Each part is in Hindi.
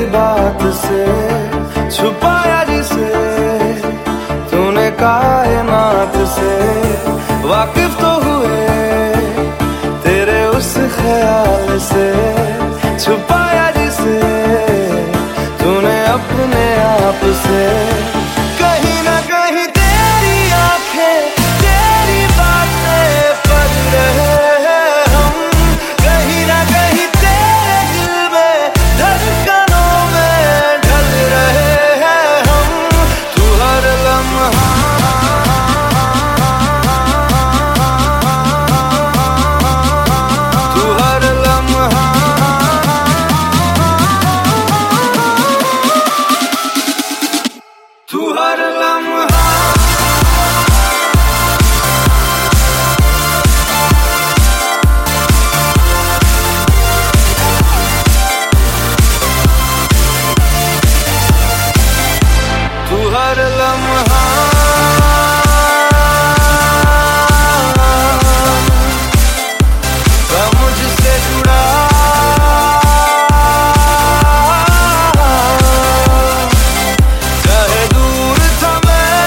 बात से छुपाया जिसे तूने कायनात से, वाकिफ तो हुए तेरे उस ख्याल से, छुपाया जिसे तूने अपने आप से। कहीं ना कहीं तेरी आंखें तेरी बातें पढ़ रहे हैं हम, कहीं ना कहीं तेरे दिल में धड़कनों में ढल रहे हैं हम। तू हर लम्हा, तू हर लम्हा, तू हर लम्हा, तू हर लम्हा का मुझसे जुड़ा, चाहे दूर था मैं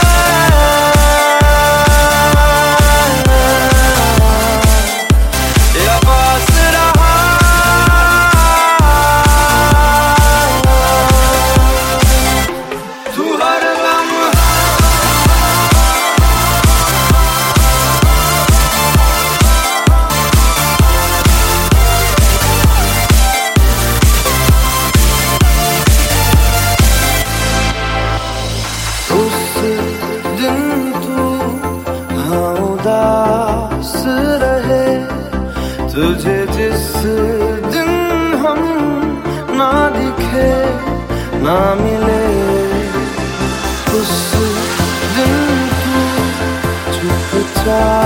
या पास रहा, तू हर लम्हा, उस दिन तू हाँ उदास रहे, तुझे जिस दिन हम ना दिखे ना मिले, उस दिन तू चुपचाप